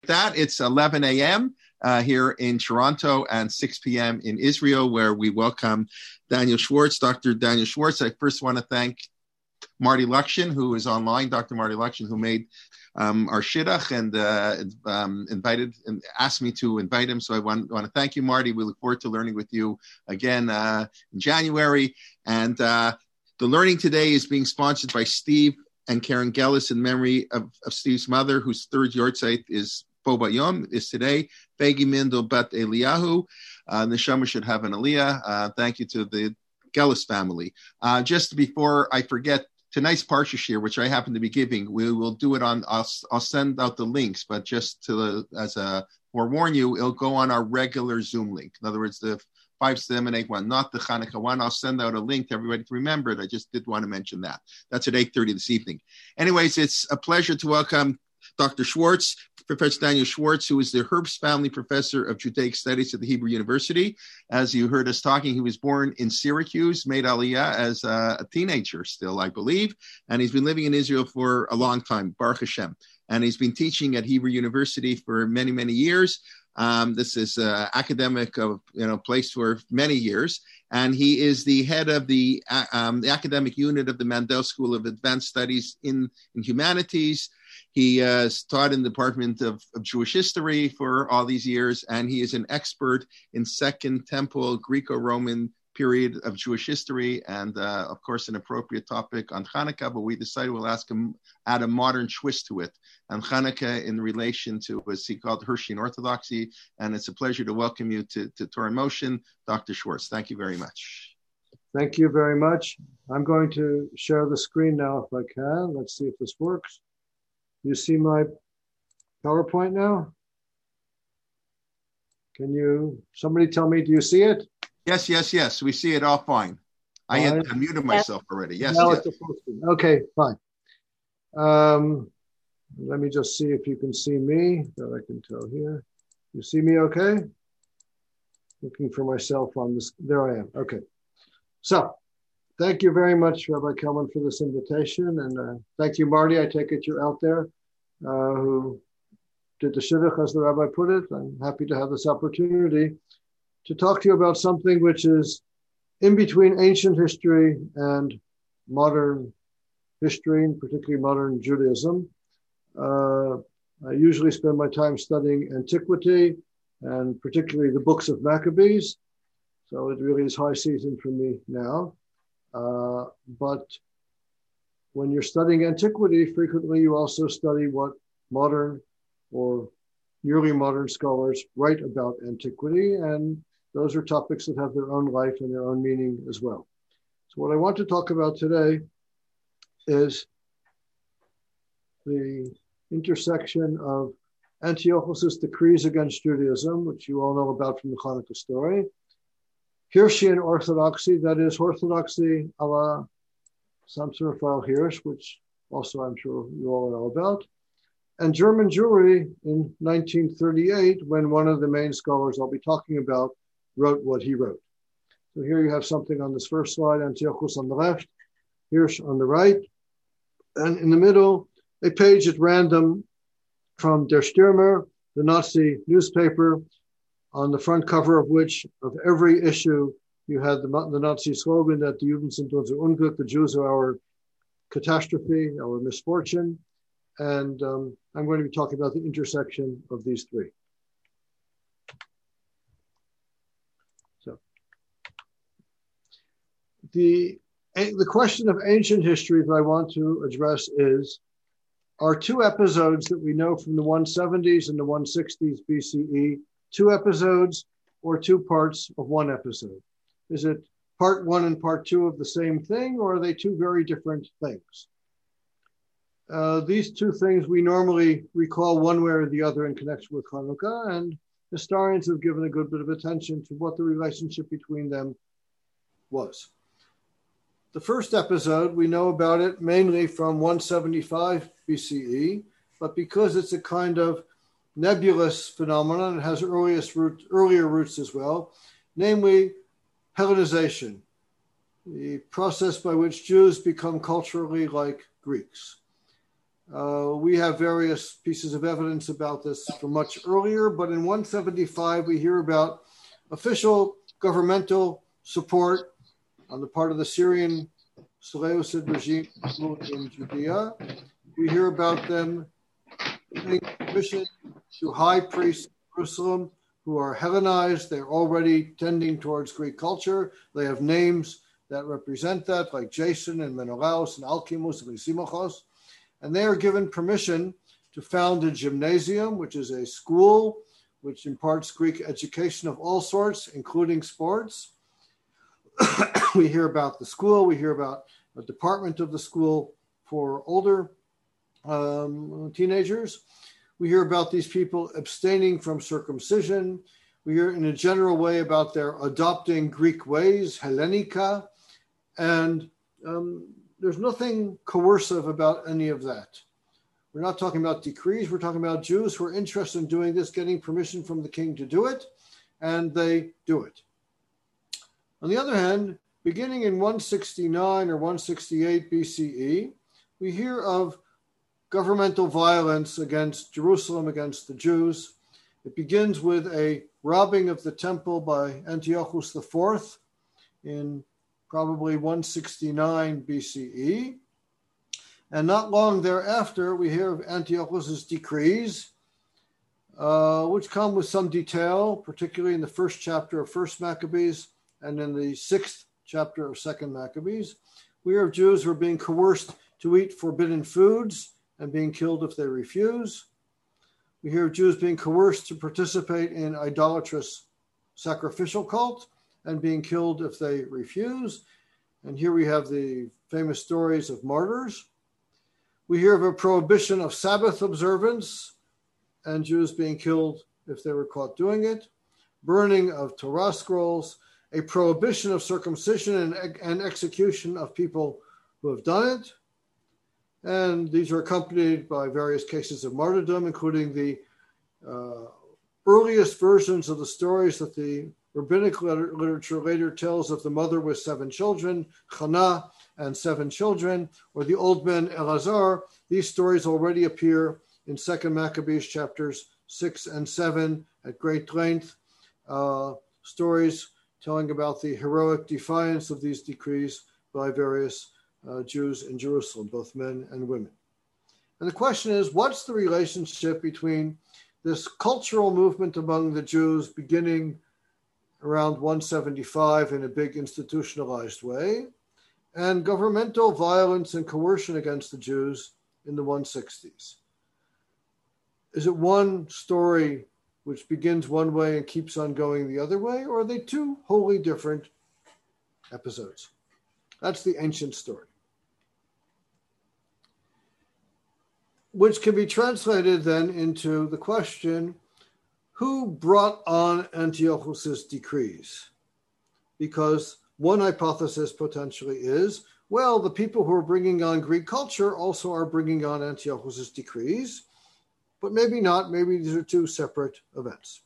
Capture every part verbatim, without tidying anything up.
that, it's eleven a.m. Uh, here in Toronto and six p.m. in Israel, where we welcome Daniel Schwartz, Doctor Daniel Schwartz. I first want to thank Marty Lukshin, who is online, Doctor Marty Lukshin, who made um, our shidduch and uh, um, invited and asked me to invite him. So I want, want to thank you, Marty. We look forward to learning with you again uh, in January. And uh, the learning today is being sponsored by Steve and Karen Gellis in memory of, of Steve's mother, whose third yahrzeit is Boba Yom, is today. Begi Mindel Bat Eliyahu. Uh, Neshama should have an aliyah. Uh, thank you to the Gellis family. Uh, just before I forget, tonight's Parsha Shir, which I happen to be giving, we will do it on, I'll, I'll send out the links, but just to as a forewarn you, it'll go on our regular Zoom link. In other words, the five seven eight one, not the Hanukkah one. I'll send out a link to everybody to remember it. I just did want to mention that. That's at eight thirty this evening. Anyways, it's a pleasure to welcome Doctor Schwartz, Professor Daniel Schwartz, who is the Herbst Family Professor of Judaic Studies at the Hebrew University. As you heard us talking, he was born in Syracuse, made Aliyah as a, a teenager still, I believe, and he's been living in Israel for a long time, Baruch Hashem. And he's been teaching at Hebrew University for many, many years. Um, this is an academic of, you know, place for many years. And he is the head of the, uh, um, the academic unit of the Mandel School of Advanced Studies in, in Humanities. He uh, taught in the Department of, of Jewish History for all these years, and he is an expert in Second Temple Greco-Roman period of Jewish history, and uh, of course an appropriate topic on Hanukkah, but we decided we'll ask him, add a modern twist to it, and Hanukkah in relation to what he called Hershey Orthodoxy, and it's a pleasure to welcome you to, to Torah in Motion, Doctor Schwartz. Thank you very much. Thank you very much. I'm going to share the screen now if I can. Let's see if this works. You see my PowerPoint now? Can you, somebody tell me, do you see it? Yes, yes, yes. We see it all fine. I had unmuted myself already. Yes, now yes. It's okay, fine. Um, let me just see if you can see me, that I can tell here. You see me okay? Looking for myself on this. There I am. Okay. So, thank you very much, Rabbi Kelman, for this invitation. And uh, thank you, Marty. I take it you're out there uh, who did the shidduch, as the rabbi put it. I'm happy to have this opportunity to talk to you about something which is in between ancient history and modern history, and particularly modern Judaism. Uh, I usually spend my time studying antiquity and particularly the books of Maccabees. So it really is high season for me now. Uh, but when you're studying antiquity, frequently you also study what modern or nearly modern scholars write about antiquity, and those are topics that have their own life and their own meaning as well. So what I want to talk about today is the intersection of Antiochus' decrees against Judaism, which you all know about from the Hanukkah story, Hirschian Orthodoxy, that is Orthodoxy a la Samson Raphael Hirsch, which also I'm sure you all know about, and German Jewry in nineteen thirty-eight, when one of the main scholars I'll be talking about wrote what he wrote. So here you have something on this first slide, Antiochus on the left, Hirsch on the right, and in the middle, a page at random from Der Stürmer, the Nazi newspaper, on the front cover of which, of every issue, you had the, the Nazi slogan that the Juden sind unser Unglück, the Jews are our catastrophe, our misfortune. And um, I'm going to be talking about the intersection of these three. So, the, the question of ancient history that I want to address is, are two episodes that we know from the one seventies and the one sixties B C E, two episodes or two parts of one episode? Is it part one and part two of the same thing, or are they two very different things? Uh, these two things we normally recall one way or the other in connection with Hanukkah, and historians have given a good bit of attention to what the relationship between them was. The first episode, we know about it mainly from one seventy-five B C E, but because it's a kind of nebulous phenomenon, it has earliest root, earlier roots as well, namely Hellenization, the process by which Jews become culturally like Greeks. Uh, we have various pieces of evidence about this from much earlier, but in one seventy-five, we hear about official governmental support on the part of the Syrian Seleucid regime in Judea. We hear about them giving permission to high priests in Jerusalem who are Hellenized. They're already tending towards Greek culture. They have names that represent that, like Jason and Menelaus and Alcimus and Lysimachos. And they are given permission to found a gymnasium, which is a school which imparts Greek education of all sorts, including sports. We hear about the school. We hear about a department of the school for older um, teenagers. We hear about these people abstaining from circumcision. We hear in a general way about their adopting Greek ways, Hellenica, and um, there's nothing coercive about any of that. We're not talking about decrees. We're talking about Jews who are interested in doing this, getting permission from the king to do it, and they do it. On the other hand, beginning in one sixty-nine or one sixty-eight B C E, we hear of governmental violence against Jerusalem, against the Jews. It begins with a robbing of the temple by Antiochus the Fourth in probably one sixty-nine B C E. And not long thereafter, we hear of Antiochus's decrees, uh, which come with some detail, particularly in the first chapter of First Maccabees and in the sixth chapter of Second Maccabees. We hear of Jews who are being coerced to eat forbidden foods and being killed if they refuse. We hear of Jews being coerced to participate in idolatrous sacrificial cult and being killed if they refuse. And here we have the famous stories of martyrs. We hear of a prohibition of Sabbath observance and Jews being killed if they were caught doing it, burning of Torah scrolls, a prohibition of circumcision and, and execution of people who have done it. And these are accompanied by various cases of martyrdom, including the uh, earliest versions of the stories that the rabbinic letter, literature later tells of the mother with seven children, Hannah and seven children, or the old man Elazar. These stories already appear in Second Maccabees chapters six and seven at great length, uh, stories telling about the heroic defiance of these decrees by various uh, Jews in Jerusalem, both men and women. And the question is, what's the relationship between this cultural movement among the Jews beginning around one seventy-five in a big institutionalized way, and governmental violence and coercion against the Jews in the one sixties? Is it one story which begins one way and keeps on going the other way, or are they two wholly different episodes? That's the ancient story, which can be translated then into the question, who brought on Antiochus's decrees? Because one hypothesis potentially is, well, the people who are bringing on Greek culture also are bringing on Antiochus's decrees, but maybe not. Maybe these are two separate events.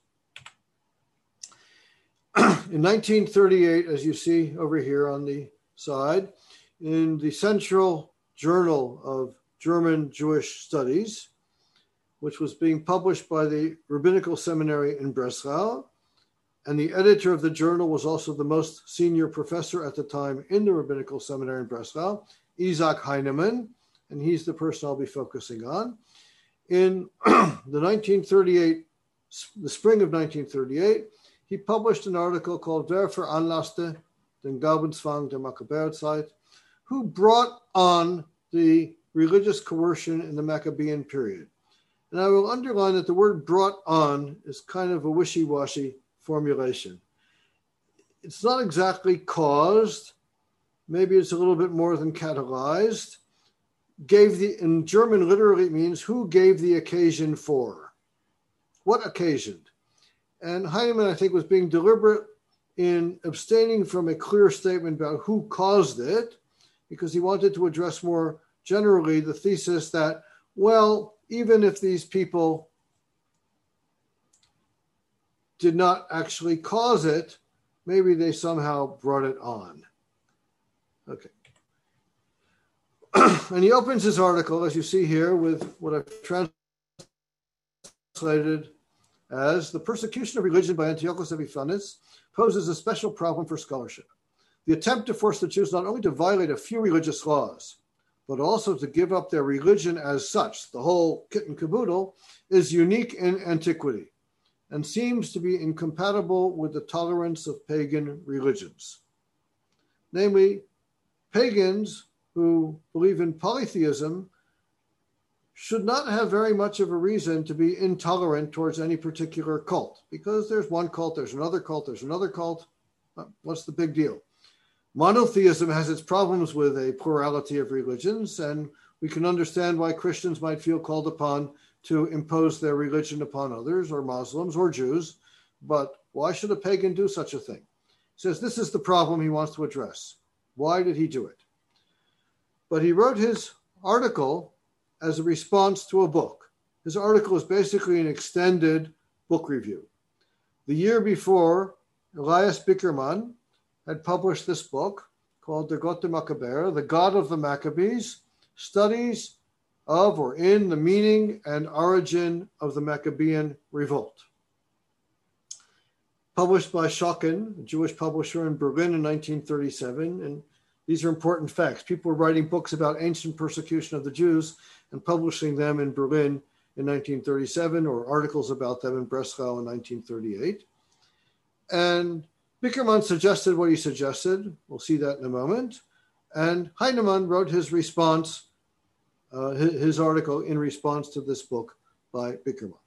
In nineteen thirty-eight, as you see over here on the side, in the Central Journal of German Jewish Studies, which was being published by the Rabbinical Seminary in Breslau, and the editor of the journal was also the most senior professor at the time in the Rabbinical Seminary in Breslau, Isaac Heinemann, and he's the person I'll be focusing on. In the nineteen thirty-eight, the spring of nineteen thirty-eight, he published an article called Wer veranlasste den Glaubenszwang der Makkabäerzeit, who brought on the religious coercion in the Maccabean period. And I will underline that the word brought on is kind of a wishy-washy formulation. It's not exactly caused. Maybe it's a little bit more than catalyzed. Gave the, in German, literally it means who gave the occasion for. What occasioned? And Heinemann, I think, was being deliberate in abstaining from a clear statement about who caused it, because he wanted to address more generally the thesis that, well, even if these people did not actually cause it, maybe they somehow brought it on. Okay. And he opens his article, as you see here, with what I've translated as the persecution of religion by Antiochus Epiphanes poses a special problem for scholarship. The attempt to force the Jews not only to violate a few religious laws, but also to give up their religion as such, the whole kit and caboodle, is unique in antiquity and seems to be incompatible with the tolerance of pagan religions. Namely, pagans who believe in polytheism should not have very much of a reason to be intolerant towards any particular cult, because there's one cult, there's another cult, there's another cult. What's the big deal? Monotheism has its problems with a plurality of religions, and we can understand why Christians might feel called upon to impose their religion upon others, or Muslims, or Jews. But why should a pagan do such a thing? He says this is the problem he wants to address. Why did he do it? But he wrote his article as a response to a book. His article is basically an extended book review. The year before, Elias Bickerman had published this book called Der Gott der Maccabeer, The God of the Maccabees, Studies of or in the Meaning and Origin of the Maccabean Revolt. Published by Schocken, a Jewish publisher in Berlin in nineteen thirty-seven, and these are important facts. People were writing books about ancient persecution of the Jews and publishing them in Berlin in nineteen thirty-seven, or articles about them in Breslau in nineteen thirty-eight. And Bickerman suggested what he suggested. We'll see that in a moment. And Heinemann wrote his response, uh, his, his article in response to this book by Bickerman.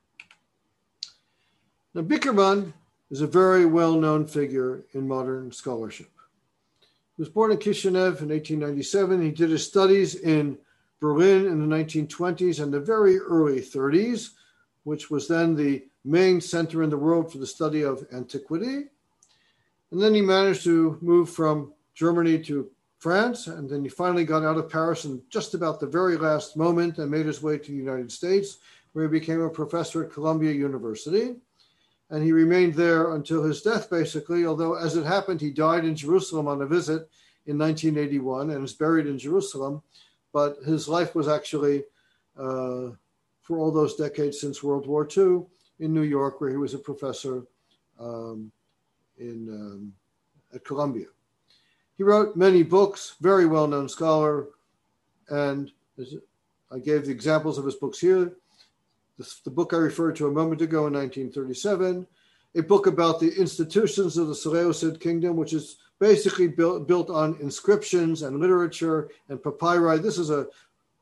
Now, Bickerman is a very well-known figure in modern scholarship. He was born in Kishinev in eighteen ninety-seven. He did his studies in Berlin in the nineteen twenties and the very early thirties, which was then the main center in the world for the study of antiquity. And then he managed to move from Germany to France, and then he finally got out of Paris in just about the very last moment and made his way to the United States, where he became a professor at Columbia University. And he remained there until his death, basically, although as it happened, he died in Jerusalem on a visit in nineteen eighty-one and is buried in Jerusalem. But his life was actually, uh, for all those decades since World War Two, in New York, where he was a professor um, in um, at Columbia. He wrote many books, very well-known scholar, and as I gave the examples of his books here. The, the book I referred to a moment ago in nineteen thirty-seven, a book about the institutions of the Seleucid kingdom, which is basically built, built on inscriptions and literature and papyri. This is a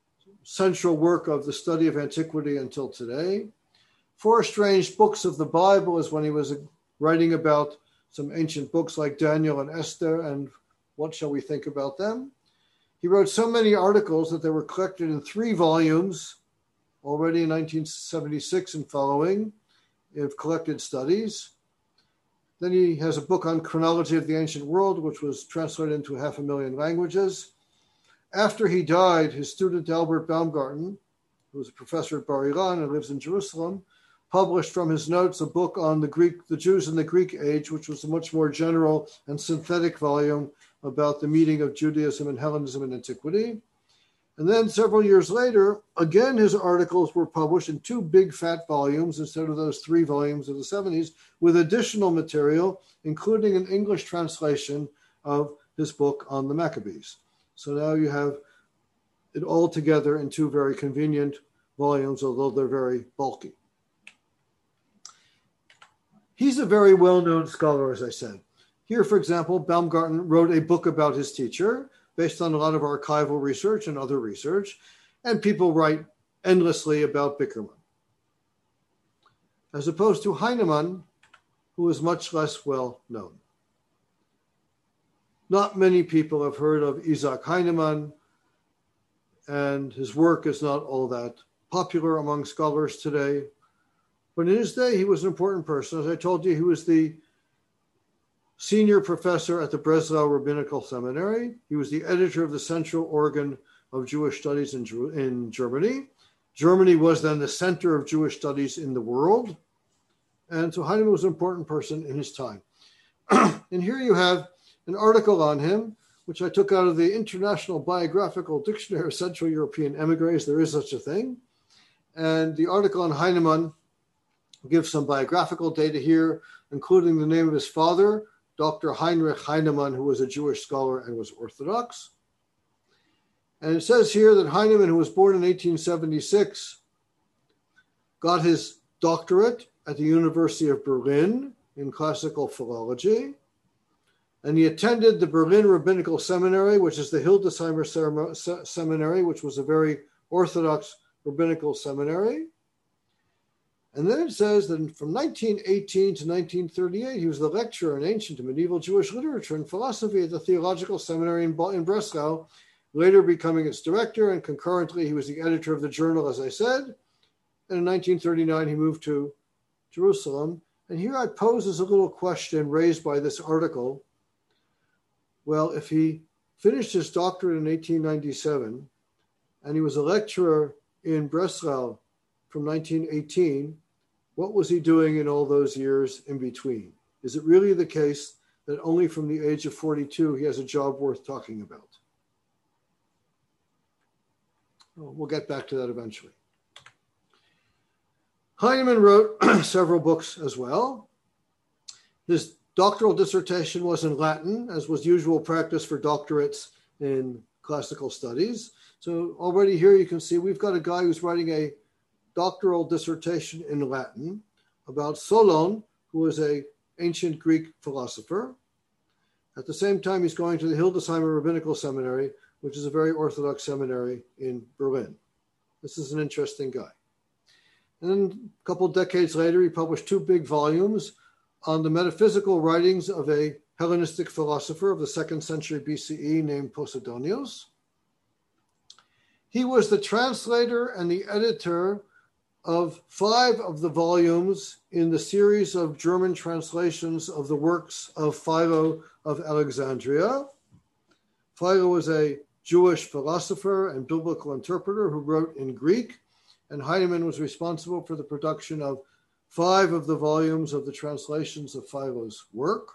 central work of the study of antiquity until today. Four Strange Books of the Bible is when he was writing about some ancient books like Daniel and Esther, and what shall we think about them? He wrote so many articles that they were collected in three volumes already in nineteen seventy-six and following of collected studies. Then he has a book on chronology of the ancient world, which was translated into half a million languages. After he died, his student Albert Baumgarten, who was a professor at Bar Ilan and lives in Jerusalem, published from his notes a book on the Greek, the Jews in the Greek age, which was a much more general and synthetic volume about the meeting of Judaism and Hellenism in antiquity. And then several years later, again, his articles were published in two big fat volumes instead of those three volumes of the seventies, with additional material, including an English translation of his book on the Maccabees. So now you have it all together in two very convenient volumes, although they're very bulky. He's a very well-known scholar, as I said. Here, for example, Baumgarten wrote a book about his teacher, based on a lot of archival research and other research, and people write endlessly about Bickerman. As opposed to Heinemann, who is much less well known. Not many people have heard of Isaac Heinemann, and his work is not all that popular among scholars today. But in his day, he was an important person. As I told you, he was the senior professor at the Breslau Rabbinical Seminary. He was the editor of the Central Organ of Jewish Studies in, in Germany. Germany was then the center of Jewish studies in the world. And so Heinemann was an important person in his time. And here you have an article on him, which I took out of the International Biographical Dictionary of Central European Emigres. There is such a thing. And the article on Heinemann gives some biographical data here, including the name of his father, Doctor Heinrich Heinemann, who was a Jewish scholar and was Orthodox. And it says here that Heinemann, who was born in eighteen seventy-six, got his doctorate at the University of Berlin in classical philology. And he attended the Berlin Rabbinical Seminary, which is the Hildesheimer Seminary, which was a very Orthodox rabbinical seminary. And then it says that from nineteen eighteen to nineteen thirty-eight, he was the lecturer in ancient and medieval Jewish literature and philosophy at the Theological Seminary in, in Breslau, later becoming its director, and concurrently he was the editor of the journal, as I said. And in nineteen thirty-nine, he moved to Jerusalem. And here I pose as a little question raised by this article. Well, if he finished his doctorate in eighteen ninety-seven, and he was a lecturer in Breslau from nineteen eighteen, what was he doing in all those years in between? Is it really the case that only from the age of forty-two he has a job worth talking about? Well, we'll get back to that eventually. Heinemann wrote several books as well. His doctoral dissertation was in Latin, as was usual practice for doctorates in classical studies. So already here you can see we've got a guy who's writing a doctoral dissertation in Latin about Solon, who was an ancient Greek philosopher. At the same time, he's going to the Hildesheimer Rabbinical Seminary, which is a very Orthodox seminary in Berlin. This is an interesting guy. And then a couple of decades later, he published two big volumes on the metaphysical writings of a Hellenistic philosopher of the second century B C E named Posidonios. He was the translator and the editor of five of the volumes in the series of German translations of the works of Philo of Alexandria. Philo was a Jewish philosopher and biblical interpreter who wrote in Greek, and Heinemann was responsible for the production of five of the volumes of the translations of Philo's work.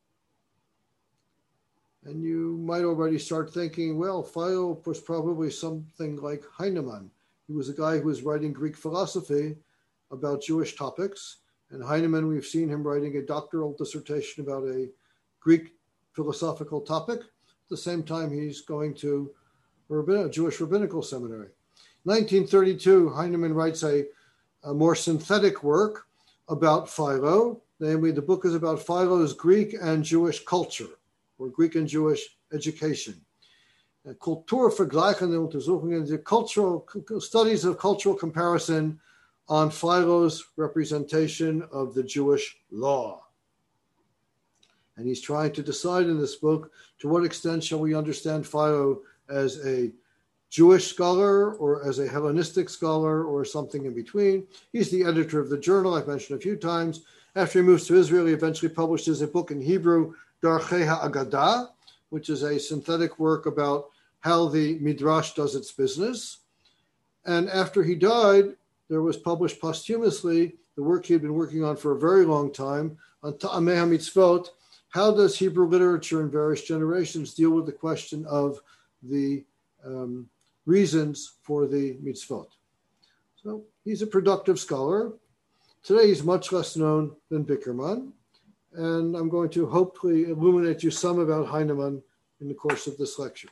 And you might already start thinking, well, Philo was probably something like Heinemann. He was a guy who was writing Greek philosophy about Jewish topics. And Heinemann, we've seen him writing a doctoral dissertation about a Greek philosophical topic. At the same time, he's going to a Jewish rabbinical seminary. nineteen thirty-two, Heinemann writes a, a more synthetic work about Philo. Namely, the book is about Philo's Greek and Jewish culture, or Greek and Jewish education. Kulturvergleichende Untersuchungen, the cultural studies of cultural comparison on Philo's representation of the Jewish law. And he's trying to decide in this book, to what extent shall we understand Philo as a Jewish scholar or as a Hellenistic scholar or something in between. He's the editor of the journal I've mentioned a few times. After he moves to Israel, he eventually publishes a book in Hebrew, Darchei HaAgadah, which is a synthetic work about how the Midrash does its business. And after he died, there was published posthumously the work he had been working on for a very long time on Ta'amei HaMitzvot. How does Hebrew literature in various generations deal with the question of the um, reasons for the mitzvot? So he's a productive scholar. Today he's much less known than Bickerman. And I'm going to hopefully illuminate you some about Heinemann in the course of this lecture.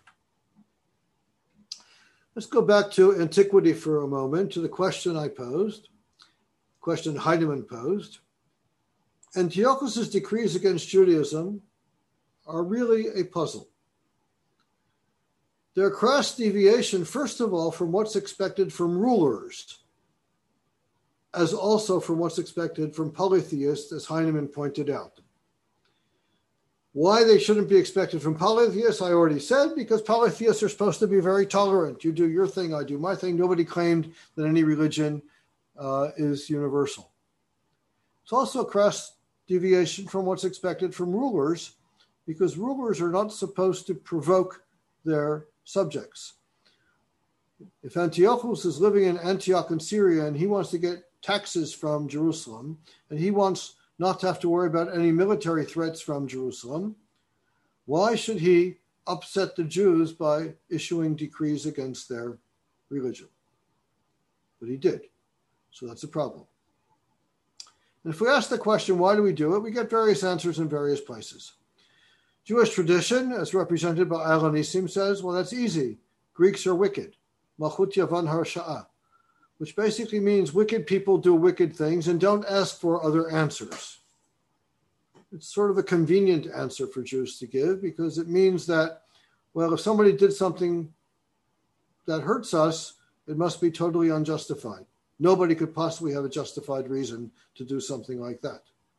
Let's go back to antiquity for a moment, to the question I posed, question Heinemann posed. Antiochus' decrees against Judaism are really a puzzle. They're a crass deviation, first of all, from what's expected from rulers, as also from what's expected from polytheists, as Heinemann pointed out. Why they shouldn't be expected from polytheists, I already said, because polytheists are supposed to be very tolerant. You do your thing, I do my thing. Nobody claimed that any religion uh, is universal. It's also a crass deviation from what's expected from rulers, because rulers are not supposed to provoke their subjects. If Antiochus is living in Antioch in Syria and he wants to get taxes from Jerusalem, and he wants not to have to worry about any military threats from Jerusalem, why should he upset the Jews by issuing decrees against their religion. But he did. So that's a problem. And if we ask the question, why do we do it? We get various answers in various places. Jewish tradition, as represented by Al Nissim, says, well, that's easy. Greeks are wicked. Malchut Yavan Harsha'a, which basically means wicked people do wicked things and don't ask for other answers. It's sort of a convenient answer for Jews to give because it means that, well, if somebody did something that hurts us, it must be totally unjustified. Nobody could possibly have a justified reason to do something like that.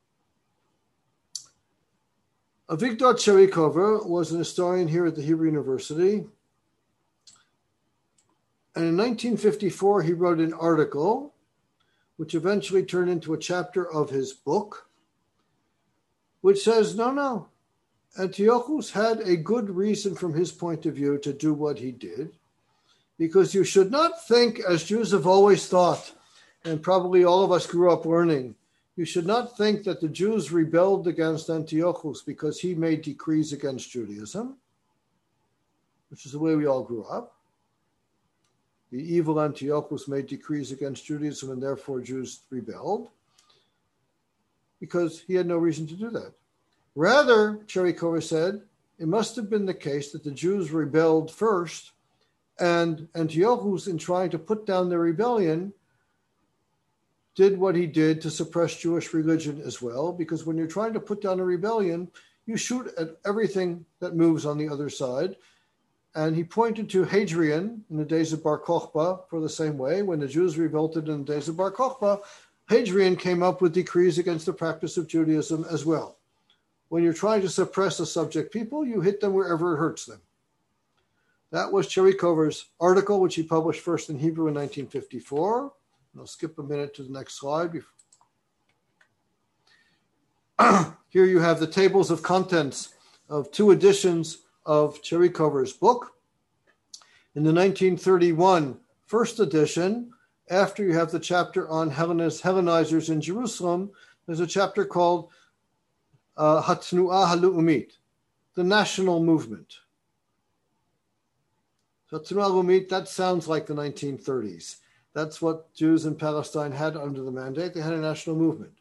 Avigdor Cherikover was an historian here at the Hebrew University. And in nineteen fifty-four, he wrote an article, which eventually turned into a chapter of his book, which says, no, no, Antiochus had a good reason from his point of view to do what he did, because you should not think, as Jews have always thought, and probably all of us grew up learning, you should not think that the Jews rebelled against Antiochus because he made decrees against Judaism, which is the way we all grew up. The evil Antiochus made decrees against Judaism and therefore Jews rebelled, because he had no reason to do that. Rather, Cherikover said, it must have been the case that the Jews rebelled first, and Antiochus, in trying to put down their rebellion, did what he did to suppress Jewish religion as well, because when you're trying to put down a rebellion, you shoot at everything that moves on the other side. And he pointed to Hadrian in the days of Bar Kokhba for the same way. When the Jews revolted in the days of Bar Kokhba, Hadrian came up with decrees against the practice of Judaism as well. When you're trying to suppress a subject people, you hit them wherever it hurts them. That was Cherikover's article, which he published first in Hebrew in nineteen fifty-four. And I'll skip a minute to the next slide. Here you have the tables of contents of two editions of Cherikover's book. In the nineteen thirty-one first edition, after you have the chapter on Hellenist, Hellenizers in Jerusalem, there's a chapter called uh, Hatnu'ah Ha'lu'umit, the national movement. Hatnu'ah Ha'lu'umit, that sounds like the nineteen thirties. That's what Jews in Palestine had under the mandate. They had a national movement.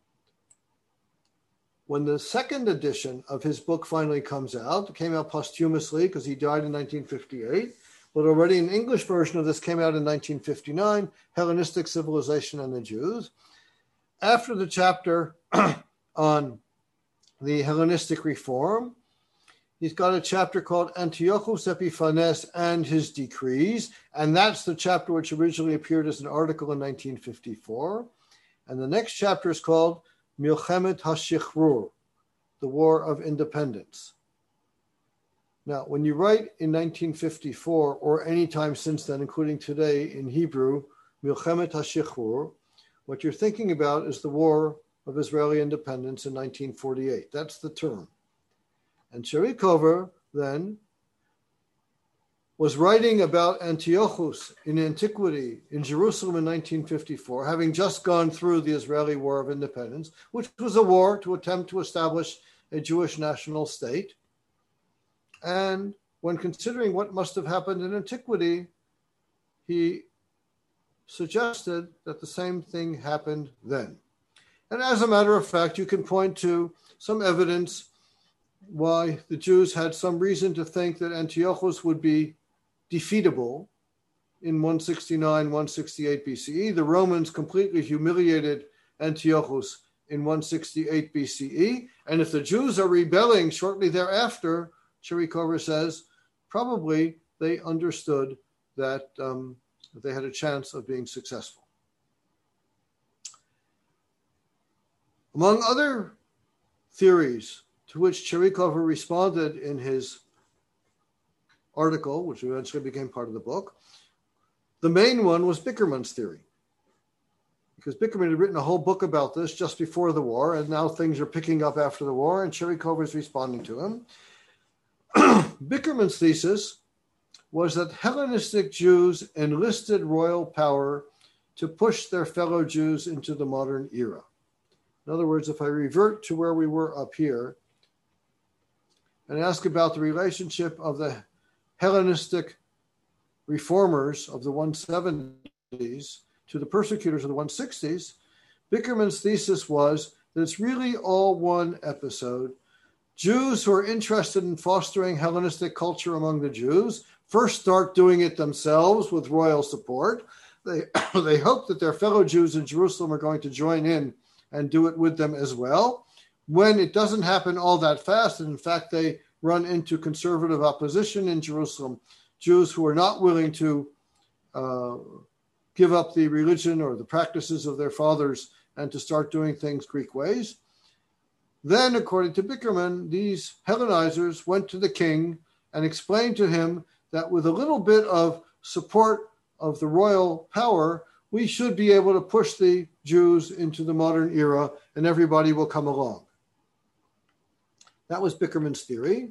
When the second edition of his book finally comes out, it came out posthumously because he died in nineteen fifty-eight, but already an English version of this came out in nineteen fifty-nine, Hellenistic Civilization and the Jews. After the chapter on the Hellenistic reform, he's got a chapter called Antiochus Epiphanes and His Decrees, and that's the chapter which originally appeared as an article in nineteen fifty-four. And the next chapter is called Milchemet HaShichrur, the War of Independence. Now, when you write in nineteen fifty-four, or any time since then, including today in Hebrew, Milchemet HaShichrur, what you're thinking about is the War of Israeli Independence in nineteen forty-eight. That's the term. And Cherikover then was writing about Antiochus in antiquity in Jerusalem in nineteen fifty-four, having just gone through the Israeli War of Independence, which was a war to attempt to establish a Jewish national state. And when considering what must have happened in antiquity, he suggested that the same thing happened then. And as a matter of fact, you can point to some evidence why the Jews had some reason to think that Antiochus would be defeatable in one sixty-nine, one sixty-eight B C E. The Romans completely humiliated Antiochus in one sixty-eight B C E. And if the Jews are rebelling shortly thereafter, Cherikover says, probably they understood that, um, that they had a chance of being successful. Among other theories to which Cherikover responded in his article, which eventually became part of the book, the main one was Bickerman's theory. Because Bickerman had written a whole book about this just before the war, and now things are picking up after the war, and Cherikover is responding to him. Bickerman's thesis was that Hellenistic Jews enlisted royal power to push their fellow Jews into the modern era. In other words, if I revert to where we were up here, and ask about the relationship of the Hellenistic reformers of the one seventies to the persecutors of the one sixties, Bickerman's thesis was that it's really all one episode. Jews who are interested in fostering Hellenistic culture among the Jews first start doing it themselves with royal support. They, they hope that their fellow Jews in Jerusalem are going to join in and do it with them as well. When it doesn't happen all that fast, and in fact they run into conservative opposition in Jerusalem, Jews who are not willing to uh, give up the religion or the practices of their fathers and to start doing things Greek ways. Then, according to Bickerman, these Hellenizers went to the king and explained to him that with a little bit of support of the royal power, we should be able to push the Jews into the modern era and everybody will come along. That was Bickerman's theory.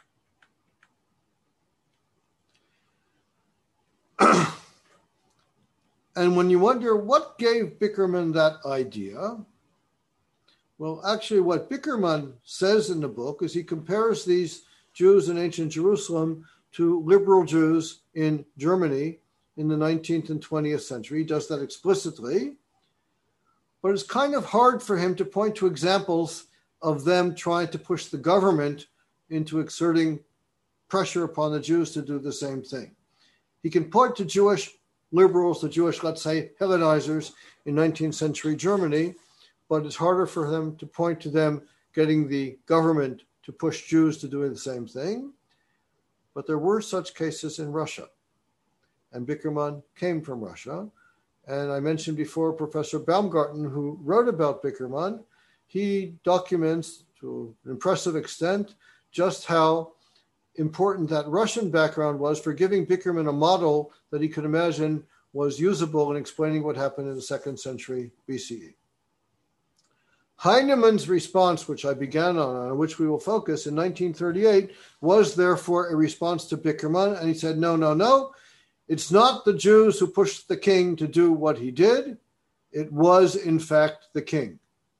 And when you wonder what gave Bickerman that idea, well, actually what Bickerman says in the book is he compares these Jews in ancient Jerusalem to liberal Jews in Germany in the nineteenth and twentieth century. He does that explicitly, but it's kind of hard for him to point to examples of them trying to push the government into exerting pressure upon the Jews to do the same thing. He can point to Jewish liberals, the Jewish, let's say, Hellenizers in nineteenth century Germany, but it's harder for them to point to them getting the government to push Jews to doing the same thing. But there were such cases in Russia, and Bickerman came from Russia. And I mentioned before Professor Baumgarten, who wrote about Bickerman. He documents to an impressive extent just how important that Russian background was for giving Bickerman a model that he could imagine was usable in explaining what happened in the second century B C E. Heinemann's response, which I began on, on which we will focus in nineteen thirty-eight, was therefore a response to Bickerman. And he said, no, no, no. It's not the Jews who pushed the king to do what he did. It was, in fact, the king.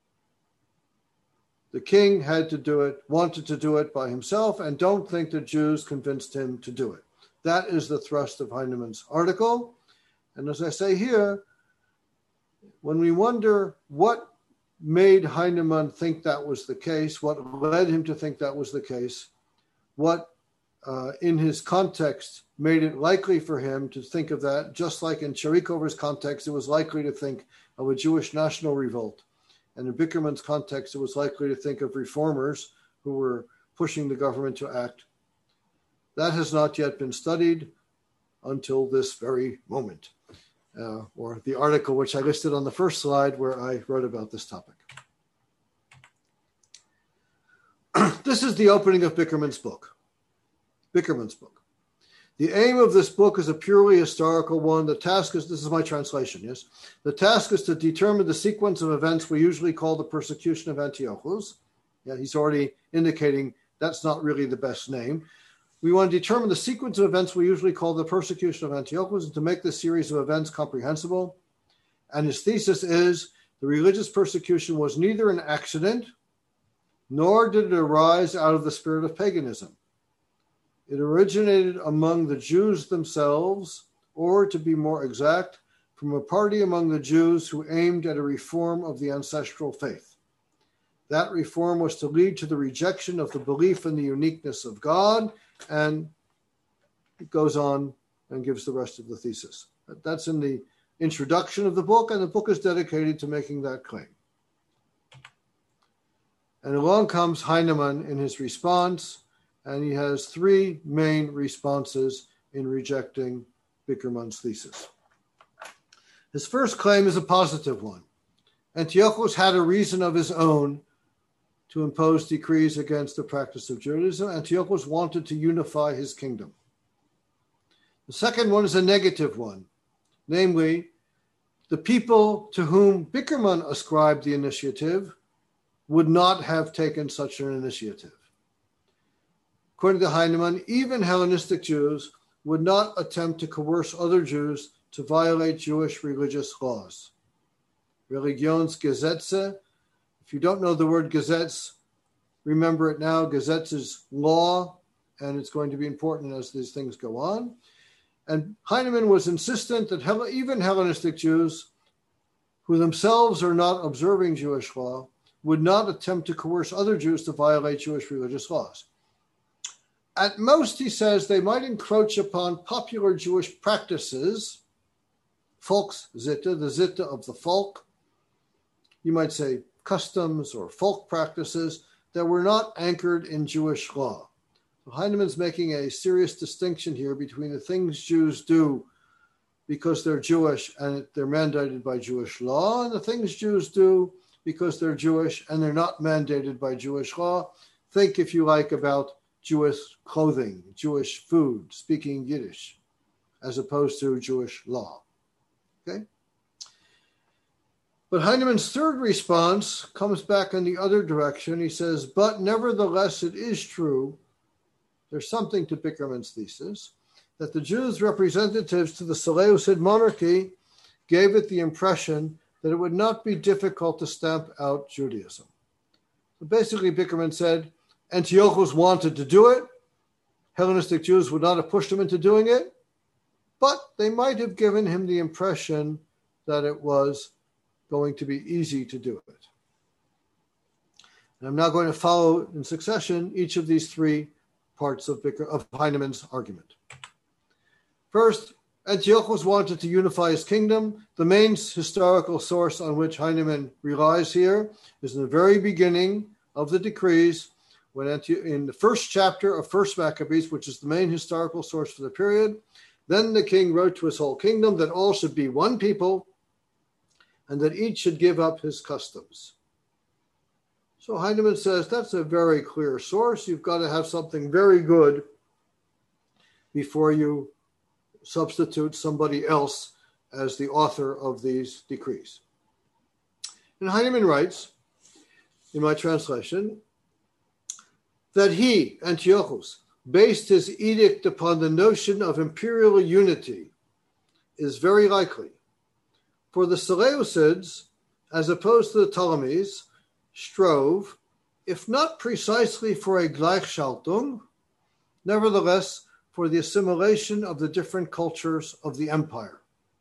The king had to do it, wanted to do it by himself, and don't think the Jews convinced him to do it. That is the thrust of Heinemann's article. And as I say here, when we wonder what made Heinemann think that was the case, what led him to think that was the case, what uh, in his context made it likely for him to think of that, just like in Cherikover's context, it was likely to think of a Jewish national revolt. And in Bickerman's context, it was likely to think of reformers who were pushing the government to act. That has not yet been studied until this very moment, uh, or the article which I listed on the first slide where I wrote about this topic. This is the opening of Bickerman's book. Bickerman's book. The aim of this book is a purely historical one. The task is, this is my translation, yes? The task is to determine the sequence of events we usually call the persecution of Antiochus. Yeah, he's already indicating that's not really the best name. We want to determine the sequence of events we usually call the persecution of Antiochus and to make this series of events comprehensible. And his thesis is the religious persecution was neither an accident, nor did it arise out of the spirit of paganism. It originated among the Jews themselves, or to be more exact, from a party among the Jews who aimed at a reform of the ancestral faith. That reform was to lead to the rejection of the belief in the uniqueness of God, and it goes on and gives the rest of the thesis. That's in the introduction of the book, and the book is dedicated to making that claim. And along comes Heinemann in his response, and he has three main responses in rejecting Bickerman's thesis. His first claim is a positive one. Antiochus had a reason of his own to impose decrees against the practice of Judaism. Antiochus wanted to unify his kingdom. The second one is a negative one, namely, the people to whom Bickerman ascribed the initiative would not have taken such an initiative. According to Heinemann, even Hellenistic Jews would not attempt to coerce other Jews to violate Jewish religious laws. Religionsgesetze. If you don't know the word Gesetz, remember it now. Gesetz is law, and it's going to be important as these things go on. And Heinemann was insistent that Hell- even Hellenistic Jews, who themselves are not observing Jewish law, would not attempt to coerce other Jews to violate Jewish religious laws. At most, he says, they might encroach upon popular Jewish practices, Volkszitte, the Zitte of the folk. You might say customs or folk practices that were not anchored in Jewish law. So Heinemann's making a serious distinction here between the things Jews do because they're Jewish and they're mandated by Jewish law, and the things Jews do because they're Jewish and they're not mandated by Jewish law. Think, if you like, about Jewish clothing, Jewish food, speaking Yiddish, as opposed to Jewish law. Okay? But Heinemann's third response comes back in the other direction. He says, but nevertheless, it is true, there's something to Bickerman's thesis, that the Jews' representatives to the Seleucid monarchy gave it the impression that it would not be difficult to stamp out Judaism. So basically, Bickerman said, Antiochus wanted to do it. Hellenistic Jews would not have pushed him into doing it, but they might have given him the impression that it was going to be easy to do it. And I'm now going to follow in succession each of these three parts of, Bicker, of Heinemann's argument. First, Antiochus wanted to unify his kingdom. The main historical source on which Heinemann relies here is in the very beginning of the decrees, when Antio- in the first chapter of First Maccabees, which is the main historical source for the period. Then the king wrote to his whole kingdom that all should be one people and that each should give up his customs. So Heinemann says that's a very clear source. You've got to have something very good before you substitute somebody else as the author of these decrees. And Heinemann writes, in my translation, that he, Antiochus, based his edict upon the notion of imperial unity is very likely. For the Seleucids, as opposed to the Ptolemies, strove, if not precisely for a Gleichschaltung, nevertheless for the assimilation of the different cultures of the empire.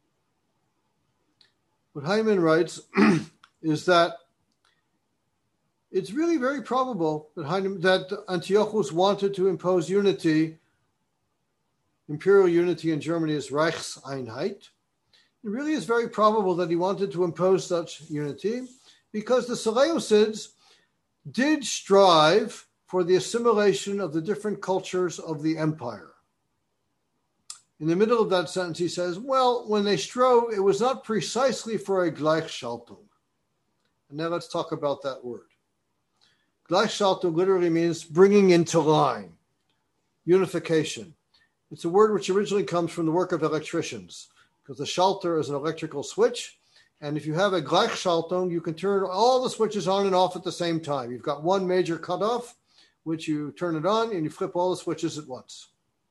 What Heinemann writes is that it's really very probable that, Heinemann, that Antiochus wanted to impose unity, imperial unity in Germany as Reichseinheit. It really is very probable that he wanted to impose such unity because the Seleucids did strive for the assimilation of the different cultures of the empire. In the middle of that sentence, he says, well, when they strove, it was not precisely for a Gleichschaltung. And now let's talk about that word. Gleichschaltung literally means bringing into line, unification. It's a word which originally comes from the work of electricians, because the schalter is an electrical switch. And if you have a Gleichschaltung, you can turn all the switches on and off at the same time. You've got one major cutoff, which you turn it on and you flip all the switches at once.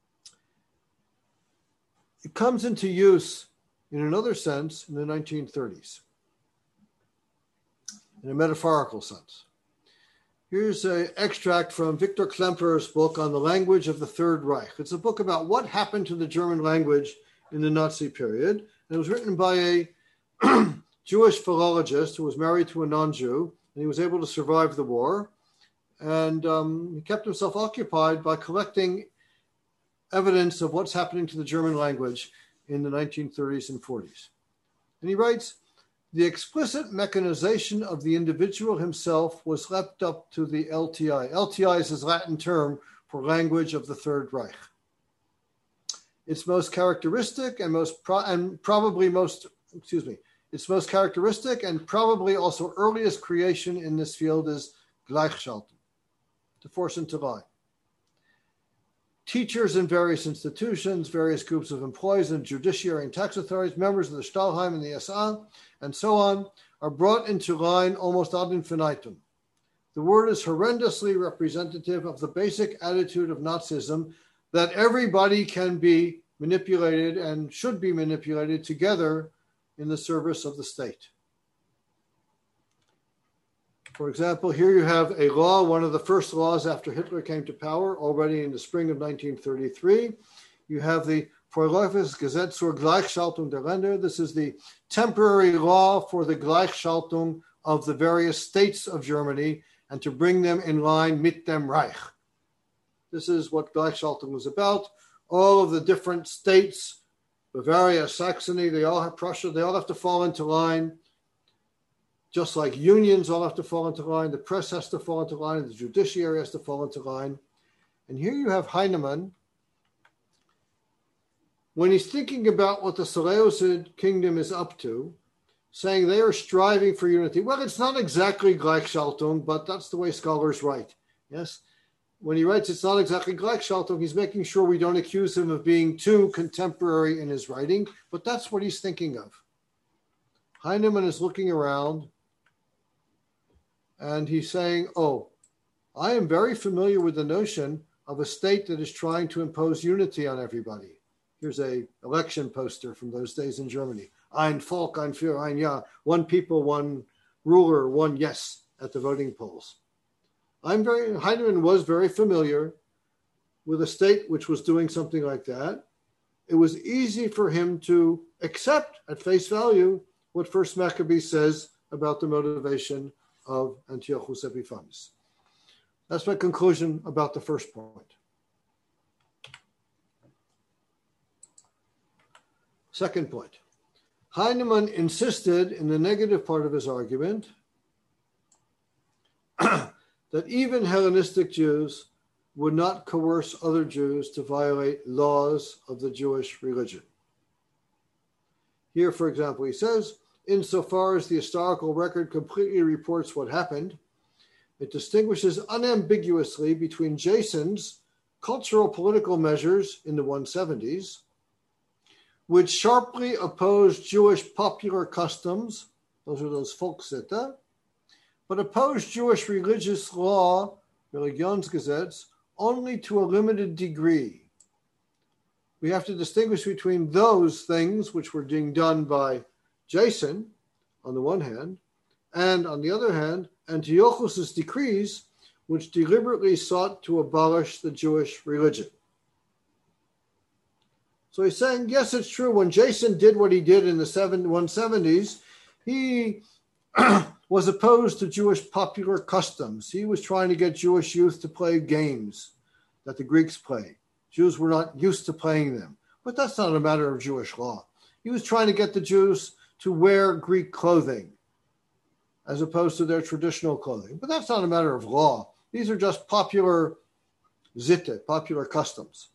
It comes into use in another sense in the nineteen thirties, in a metaphorical sense. Here's an extract from Victor Klemperer's book on the language of the Third Reich. It's a book about what happened to the German language in the Nazi period. And it was written by a Jewish philologist who was married to a non-Jew, and he was able to survive the war. And um, he kept himself occupied by collecting evidence of what's happening to the German language in the nineteen thirties and forties. And he writes, the explicit mechanization of the individual himself was left up to the L T I. L T I is his Latin term for language of the Third Reich. Its most characteristic and most pro- and probably most, excuse me, its most characteristic and probably also earliest creation in this field is Gleichschaltung, to force into line. Teachers in various institutions, various groups of employees in judiciary and tax authorities, members of the Stahlheim and the S A, and so on, are brought into line almost ad infinitum. The word is horrendously representative of the basic attitude of Nazism that everybody can be manipulated and should be manipulated together in the service of the state. For example, here you have a law, one of the first laws after Hitler came to power, already in the spring of nineteen thirty-three. You have the Vorläufiges Gesetz zur Gleichschaltung der Länder. This is the temporary law for the Gleichschaltung of the various states of Germany and to bring them in line mit dem Reich. This is what Gleichschaltung was about. All of the different states, Bavaria, Saxony, they all have Prussia, they all have to fall into line. Just like unions all have to fall into line, the press has to fall into line, the judiciary has to fall into line. And here you have Heinemann, when he's thinking about what the Seleucid kingdom is up to, saying they are striving for unity. Well, it's not exactly Gleichschaltung, but that's the way scholars write. Yes? When he writes it's not exactly Gleichschaltung, he's making sure we don't accuse him of being too contemporary in his writing, but that's what he's thinking of. Heinemann is looking around and he's saying, oh, I am very familiar with the notion of a state that is trying to impose unity on everybody. Here's a election poster from those days in Germany. Ein Volk, ein Führer, ein Ja. One people, one ruler, one yes at the voting polls. I'm very, Heinemann was very familiar with a state which was doing something like that. It was easy for him to accept at face value what First Maccabees says about the motivation of Antiochus Epiphanes. That's my conclusion about the first point. Second point. Heinemann insisted in the negative part of his argument that even Hellenistic Jews would not coerce other Jews to violate laws of the Jewish religion. Here, for example, he says, insofar as the historical record completely reports what happened, it distinguishes unambiguously between Jason's cultural political measures in the one seventies, which sharply opposed Jewish popular customs, those are those Volkssitte, but opposed Jewish religious law, Religionsgesetz, only to a limited degree. We have to distinguish between those things which were being done by Jason, on the one hand, and on the other hand, Antiochus's decrees, which deliberately sought to abolish the Jewish religion. So he's saying, yes, it's true. When Jason did what he did in the one seventies, he was opposed to Jewish popular customs. He was trying to get Jewish youth to play games that the Greeks played. Jews were not used to playing them. But that's not a matter of Jewish law. He was trying to get the Jews to wear Greek clothing as opposed to their traditional clothing. But that's not a matter of law. These are just popular zitte, popular customs.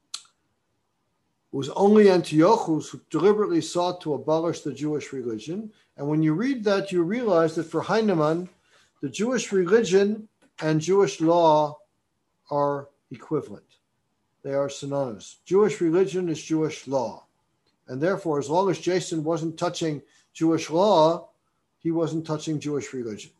It was only Antiochus who deliberately sought to abolish the Jewish religion. And when you read that, you realize that for Heinemann, the Jewish religion and Jewish law are equivalent. They are synonymous. Jewish religion is Jewish law. And therefore, as long as Jason wasn't touching Jewish law, he wasn't touching Jewish religion.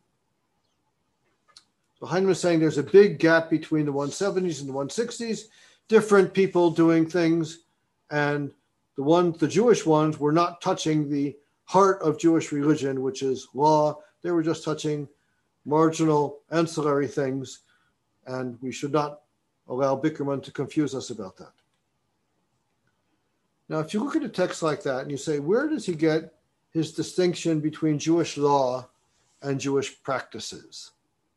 So Heinemann is saying there's a big gap between the one seventies and the one sixties, different people doing things, and the ones, the Jewish ones were not touching the heart of Jewish religion, which is law. They were just touching marginal ancillary things, and we should not allow Bickerman to confuse us about that. Now, if you look at a text like that and you say, where does he get his distinction between Jewish law and Jewish practices?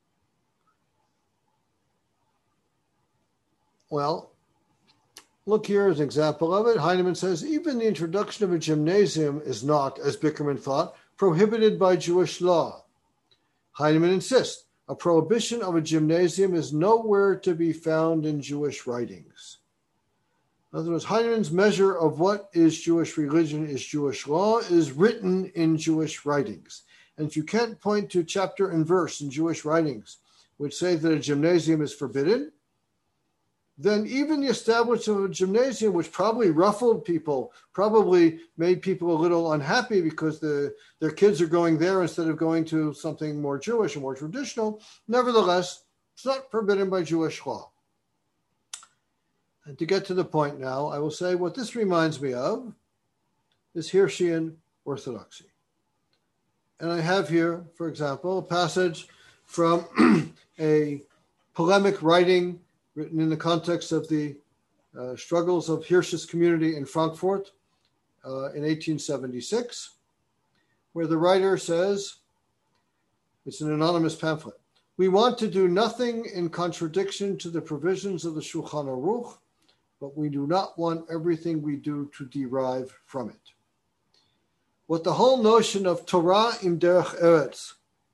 Well, look here as an example of it. Heinemann says, even the introduction of a gymnasium is not, as Bickerman thought, prohibited by Jewish law. Heinemann insists, a prohibition of a gymnasium is nowhere to be found in Jewish writings. In other words, Heinemann's measure of what is Jewish religion is Jewish law is written in Jewish writings. And if you can't point to chapter and verse in Jewish writings which say that a gymnasium is forbidden, then even the establishment of a gymnasium, which probably ruffled people, probably made people a little unhappy because the, their kids are going there instead of going to something more Jewish and more traditional, nevertheless, it's not forbidden by Jewish law. And to get to the point now, I will say what this reminds me of is Hirschian orthodoxy. And I have here, for example, a passage from a polemic writing written in the context of the uh, struggles of Hirsch's community in Frankfurt uh, in eighteen seventy-six, where the writer says, it's an anonymous pamphlet, "We want to do nothing in contradiction to the provisions of the Shulchan Aruch, but we do not want everything we do to derive from it." What the whole notion of Torah im derech eretz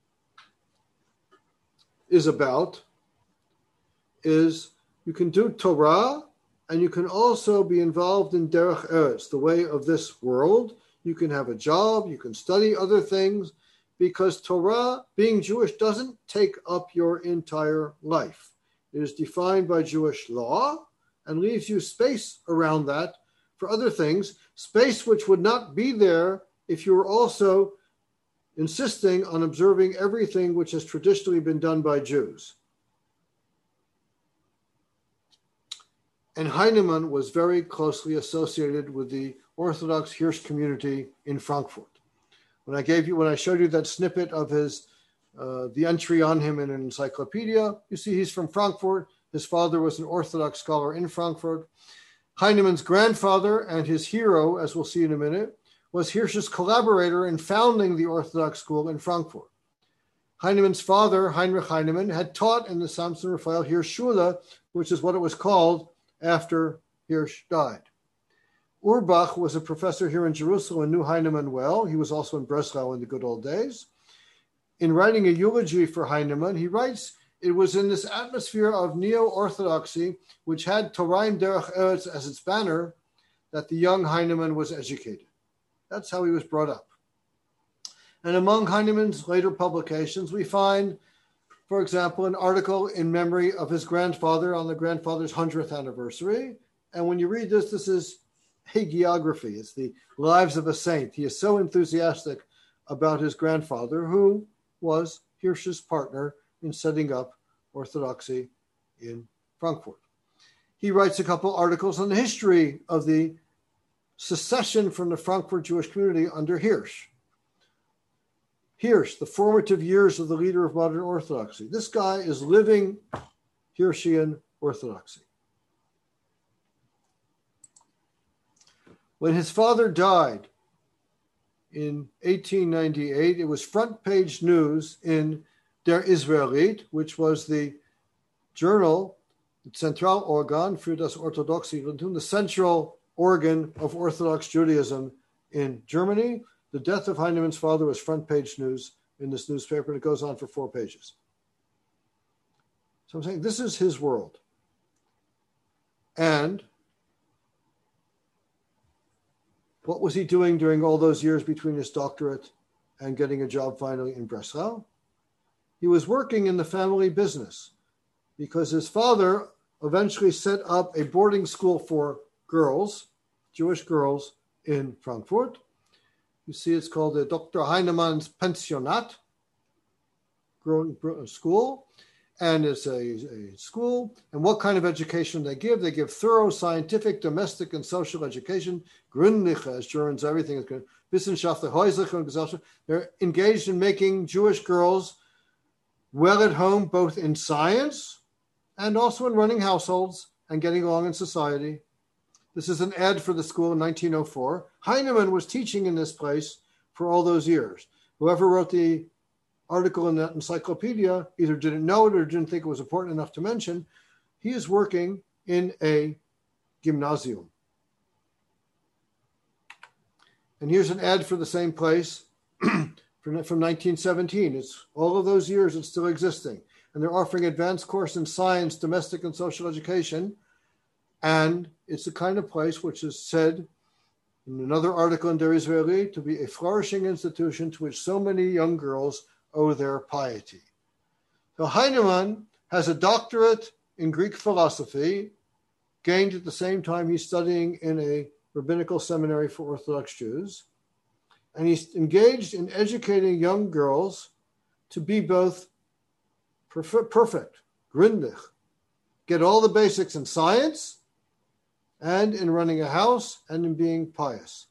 is about is you can do Torah and you can also be involved in derech eretz, the way of this world. You can have a job, you can study other things, because Torah, being Jewish, doesn't take up your entire life. It is defined by Jewish law and leaves you space around that for other things, space which would not be there if you were also insisting on observing everything which has traditionally been done by Jews. And Heinemann was very closely associated with the Orthodox Hirsch community in Frankfurt. When I gave you, when I showed you that snippet of his, uh, the entry on him in an encyclopedia, you see he's from Frankfurt. His father was an Orthodox scholar in Frankfurt. Heinemann's grandfather and his hero, as we'll see in a minute, was Hirsch's collaborator in founding the Orthodox school in Frankfurt. Heinemann's father, Heinrich Heinemann, had taught in the Samson Raphael Hirsch Schule, which is what it was called after Hirsch died. Urbach was a professor here in Jerusalem and knew Heinemann well. He was also in Breslau in the good old days. In writing a eulogy for Heinemann, he writes, "It was in this atmosphere of neo-Orthodoxy, which had Torah im derech eretz as its banner, that the young Heinemann was educated." That's how he was brought up. And among Heinemann's later publications, we find, for example, an article in memory of his grandfather on the grandfather's hundredth anniversary. And when you read this, this is hagiography. It's the lives of a saint. He is so enthusiastic about his grandfather, who was Hirsch's partner in setting up Orthodoxy in Frankfurt. He writes a couple articles on the history of the secession from the Frankfurt Jewish community under Hirsch. Hirsch, the formative years of the leader of modern Orthodoxy. This guy is living Hirschian Orthodoxy. When his father died in eighteen ninety-eight, it was front page news in Der Israelit, which was the journal, the Central Organ für das Orthodoxe Judentum, the central organ of Orthodox Judaism in Germany. The death of Heinemann's father was front page news in this newspaper, and it goes on for four pages. So I'm saying this is his world. And what was he doing during all those years between his doctorate and getting a job finally in Breslau? He was working in the family business because his father eventually set up a boarding school for girls, Jewish girls in Frankfurt. You see it's called the Doctor Heinemann's Pensionat school. And it's a, a school. And what kind of education they give? They give thorough scientific, domestic, and social education. Gründliche, as Germans, everything is good. Wissenschaftliche, häusliche und Gesellschaft. They're engaged in making Jewish girls well at home, both in science and also in running households and getting along in society. This is an ad for the school in nineteen oh four. Heinemann was teaching in this place for all those years. Whoever wrote the article in that encyclopedia either didn't know it or didn't think it was important enough to mention. He is working in a gymnasium. And here's an ad for the same place from nineteen seventeen. It's all of those years, it's still existing. And they're offering advanced course in science, domestic and social education. And it's the kind of place which is said in another article in Der Israeli to be a flourishing institution to which so many young girls owe their piety. So Heinemann has a doctorate in Greek philosophy, gained at the same time he's studying in a rabbinical seminary for Orthodox Jews. And he's engaged in educating young girls to be both perfect, perfect gründlich, get all the basics in science and in running a house and in being pious.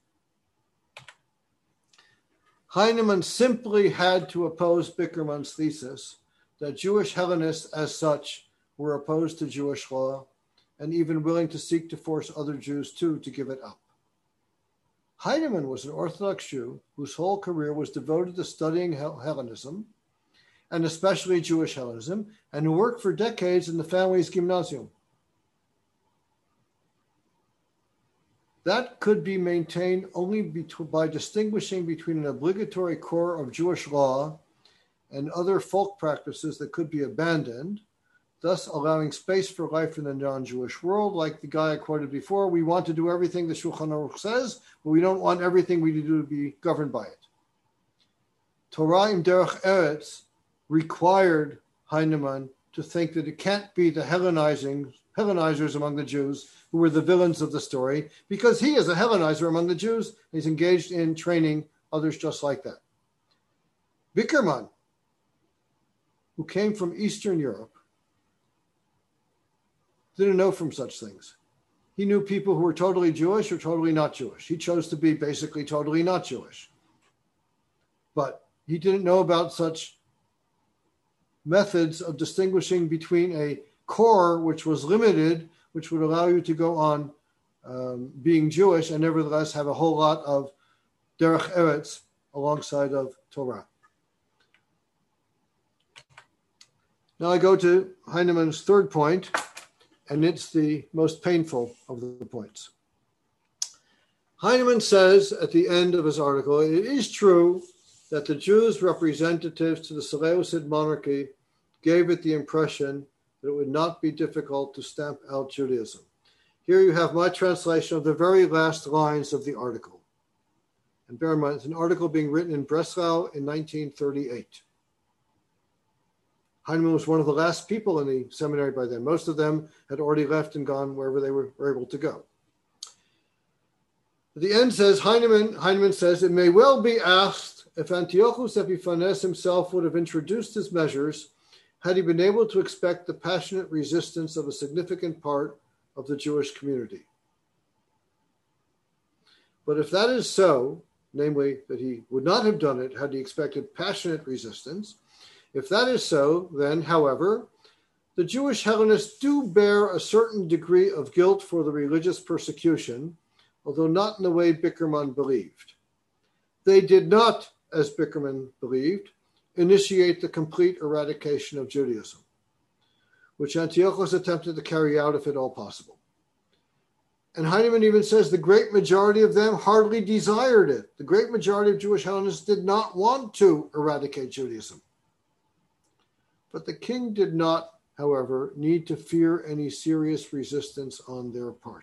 Heinemann simply had to oppose Bickerman's thesis that Jewish Hellenists as such were opposed to Jewish law and even willing to seek to force other Jews too to give it up. Heinemann was an Orthodox Jew whose whole career was devoted to studying Hellenism, and especially Jewish Hellenism, and who worked for decades in the family's gymnasium. That could be maintained only by distinguishing between an obligatory core of Jewish law and other folk practices that could be abandoned, thus allowing space for life in the non-Jewish world. Like the guy I quoted before, we want to do everything the Shulchan Aruch says, but we don't want everything we do to be governed by it. Torah im Derech Eretz required Heinemann to think that it can't be the Hellenizing, Hellenizers among the Jews who were the villains of the story, because he is a Hellenizer among the Jews, and he's engaged in training others just like that. Bickerman, who came from Eastern Europe, didn't know from such things. He knew people who were totally Jewish or totally not Jewish. He chose to be basically totally not Jewish. But he didn't know about such methods of distinguishing between a core which was limited, which would allow you to go on um, being Jewish and nevertheless have a whole lot of Derech Eretz alongside of Torah. Now I go to Heinemann's third point, and it's the most painful of the points. Heinemann says at the end of his article, it is true that the Jews' representatives to the Seleucid monarchy gave it the impression that it would not be difficult to stamp out Judaism. Here you have my translation of the very last lines of the article. And bear in mind, it's an article being written in Breslau in nineteen thirty-eight. Heinemann was one of the last people in the seminary by then. Most of them had already left and gone wherever they were, were able to go. At the end says, Heinemann, Heinemann says, it may well be asked if Antiochus Epiphanes himself would have introduced his measures had he been able to expect the passionate resistance of a significant part of the Jewish community. But if that is so, namely that he would not have done it had he expected passionate resistance, if that is so, then, however, the Jewish Hellenists do bear a certain degree of guilt for the religious persecution, although not in the way Bickerman believed. They did not, as Bickerman believed, initiate the complete eradication of Judaism, which Antiochus attempted to carry out if at all possible. And Heinemann even says the great majority of them hardly desired it. The great majority of Jewish Hellenists did not want to eradicate Judaism. But the king did not, however, need to fear any serious resistance on their part.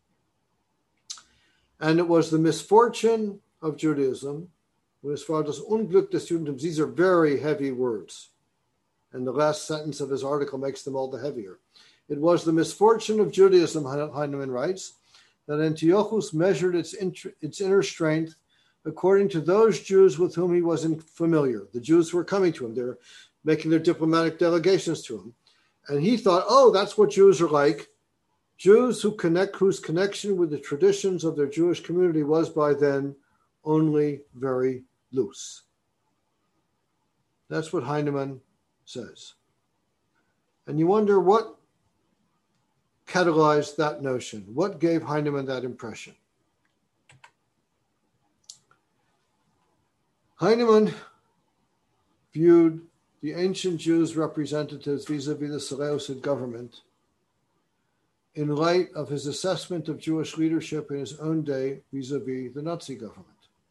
And it was the misfortune of Judaism, as far as Unglück des Judentums, these are very heavy words. And the last sentence of his article makes them all the heavier. It was the misfortune of Judaism, Heinemann writes, that Antiochus measured its, int- its inner strength according to those Jews with whom he wasn't familiar. The Jews who were coming to him, they're making their diplomatic delegations to him. And he thought, oh, that's what Jews are like. Jews who connect, whose connection with the traditions of their Jewish community was by then only very loose. That's what Heinemann says. And you wonder what catalyzed that notion? What gave Heinemann that impression? Heinemann viewed the ancient Jews' representatives vis-a-vis the Seleucid government in light of his assessment of Jewish leadership in his own day vis-a-vis the Nazi government.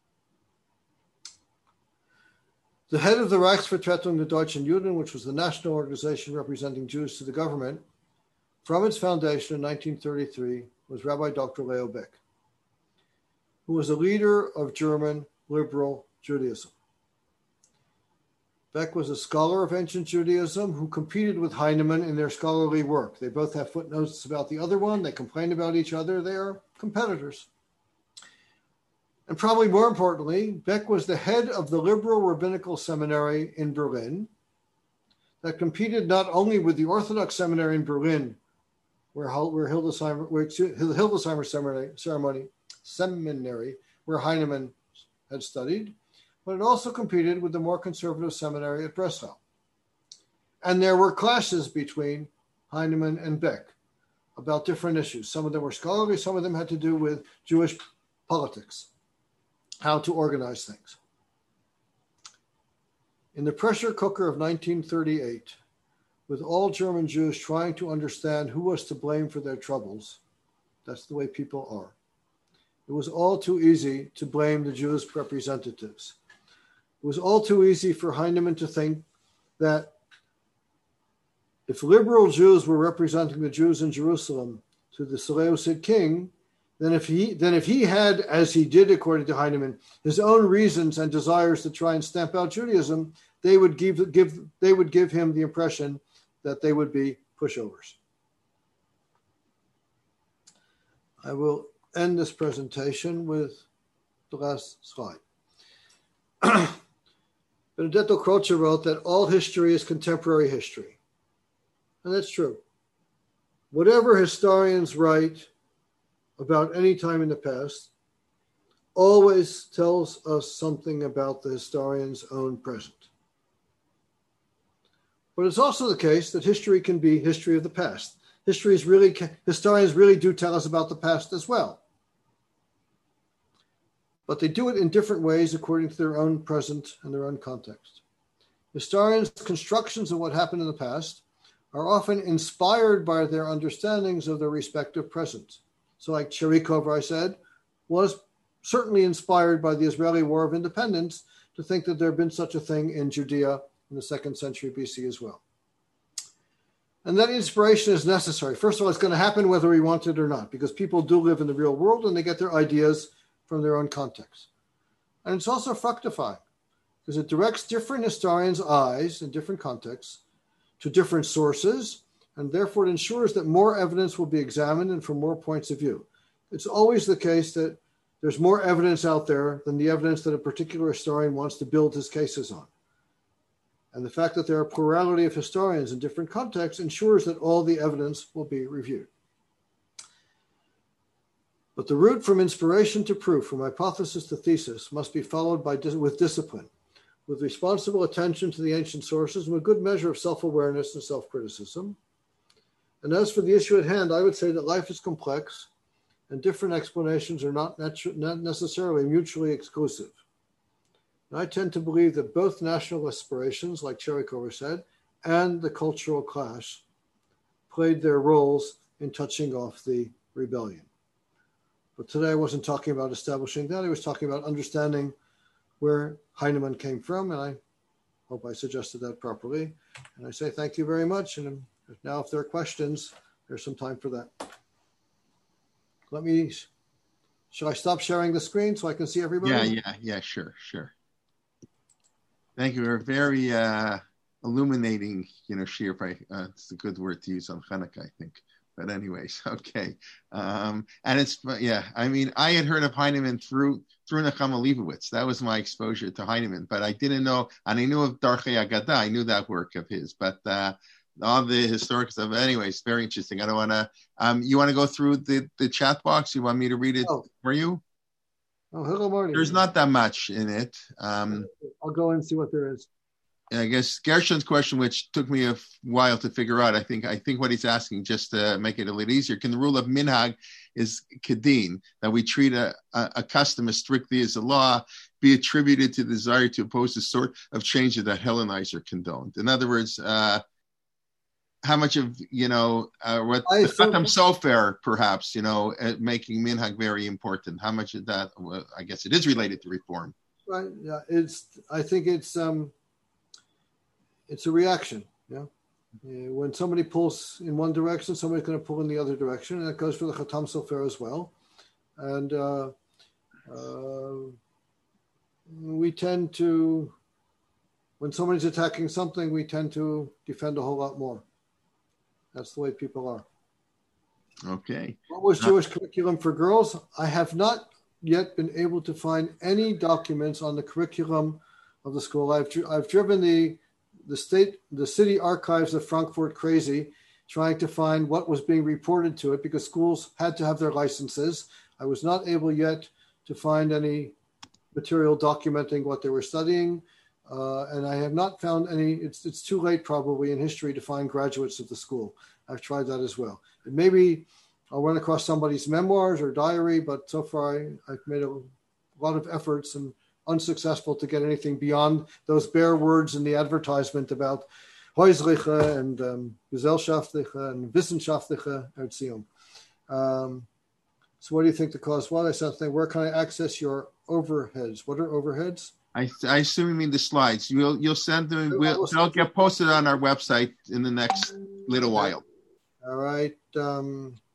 The head of the Reichsvertretung der Deutschen Juden, which was the national organization representing Jews to the government, from its foundation in nineteen thirty-three, was Rabbi Doctor Leo Baeck, who was a leader of German liberal Judaism. Baeck was a scholar of ancient Judaism who competed with Heinemann in their scholarly work. They both have footnotes about the other one. They complain about each other. They are competitors. And probably more importantly, Baeck was the head of the liberal rabbinical seminary in Berlin that competed not only with the Orthodox seminary in Berlin, where, where Hildesheimer, where, Hildesheimer seminary, ceremony, seminary, where Heinemann had studied, but it also competed with the more conservative seminary at Breslau. And there were clashes between Heinemann and Beck about different issues. Some of them were scholarly, some of them had to do with Jewish politics, how to organize things. In the pressure cooker of nineteen thirty-eight, with all German Jews trying to understand who was to blame for their troubles, that's the way people are. It was all too easy to blame the Jewish representatives. It was all too easy for Heinemann to think that if liberal Jews were representing the Jews in Jerusalem to the Seleucid king, then if he then if he had, as he did according to Heinemann, his own reasons and desires to try and stamp out Judaism, they would give give they would give him the impression that they would be pushovers. I will end this presentation with the last slide. Benedetto Croce wrote that all history is contemporary history. And that's true. Whatever historians write about any time in the past always tells us something about the historian's own present. But it's also the case that history can be history of the past. History is really, historians really do tell us about the past as well. But they do it in different ways according to their own present and their own context. Historians' constructions of what happened in the past are often inspired by their understandings of their respective present. So like Cherikov, I said, was certainly inspired by the Israeli War of Independence to think that there had been such a thing in Judea in the second century B C as well. And that inspiration is necessary. First of all, it's going to happen whether we want it or not, because people do live in the real world and they get their ideas from their own context. And it's also fructifying, because it directs different historians' eyes in different contexts to different sources, and therefore it ensures that more evidence will be examined and from more points of view. It's always the case that there's more evidence out there than the evidence that a particular historian wants to build his cases on. And the fact that there are a plurality of historians in different contexts ensures that all the evidence will be reviewed. But the route from inspiration to proof, from hypothesis to thesis, must be followed by with discipline, with responsible attention to the ancient sources, and a good measure of self-awareness and self-criticism. And as for the issue at hand, I would say that life is complex, and different explanations are not, not necessarily mutually exclusive. And I tend to believe that both national aspirations, like Cherikov said, and the cultural clash played their roles in touching off the rebellion. But today I wasn't talking about establishing that. I was talking about understanding where Heinemann came from, and I hope I suggested that properly. And I say thank you very much. And now if there are questions, there's some time for that. Let me, shall I stop sharing the screen so I can see everybody? Yeah, yeah, yeah, sure, sure. Thank you. A very uh, illuminating, you know, shir. Uh, it's a good word to use on Hanukkah, I think. But anyways, okay. Um, and it's, yeah, I mean, I had heard of Heinemann through through Nechama Leibowitz. That was my exposure to Heinemann. But I didn't know, and I knew of Darchei Agada. I knew that work of his. But uh, all the historic stuff, anyways, very interesting. I don't want to, um, you want to go through the, the chat box? You want me to read it oh. for you? Oh, hello, Marty. There's not that much in it. Um, I'll go and see what there is. I guess Gershon's question, which took me a while to figure out, I think I think what he's asking, just to make it a little easier, can the rule of minhag is kedin, that we treat a, a, a custom as strictly as a law, be attributed to the desire to oppose the sort of changes that Hellenizer condoned? In other words, uh, how much of, you know, uh, what I the Khatam Sofer, perhaps, you know, uh, making minhag very important, how much of that, well, I guess it is related to reform. Right, yeah, it's, I think it's, um, it's a reaction, yeah. Uh, when somebody pulls in one direction, somebody's going to pull in the other direction, and that goes for the Khatam Sofer as well. And uh, uh, we tend to, when somebody's attacking something, we tend to defend a whole lot more. That's the way people are. Okay. What was Jewish uh, curriculum for girls? I have not yet been able to find any documents on the curriculum of the school. I've I've driven the the state the city archives of Frankfurt crazy, trying to find what was being reported to it, because schools had to have their licenses. I was not able yet to find any material documenting what they were studying. Uh, and I have not found any, it's it's too late probably in history to find graduates of the school. I've tried that as well. And maybe I'll run across somebody's memoirs or diary, but so far I, I've made a lot of efforts and unsuccessful to get anything beyond those bare words in the advertisement about häusliche and um, gesellschaftliche and wissenschaftliche Erziehung. Um, so what do you think the cause was? I said, where can I access your overheads? What are overheads? I, I assume you mean the slides. You'll you'll send them. We'll, they'll get posted on our website in the next little while. All right. Um,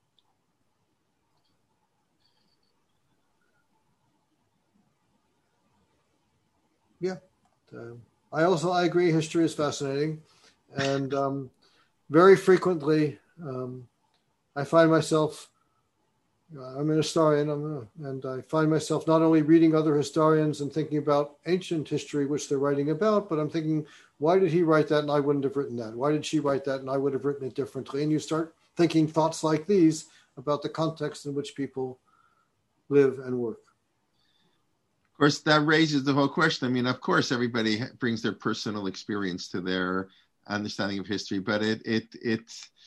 yeah. Uh, I also I agree. History is fascinating, and um, very frequently um, I find myself. I'm an historian, I'm a, and I find myself not only reading other historians and thinking about ancient history, which they're writing about, but I'm thinking, why did he write that and I wouldn't have written that? Why did she write that and I would have written it differently? And you start thinking thoughts like these about the context in which people live and work. Of course, that raises the whole question. I mean, of course, everybody brings their personal experience to their understanding of history, but it it it.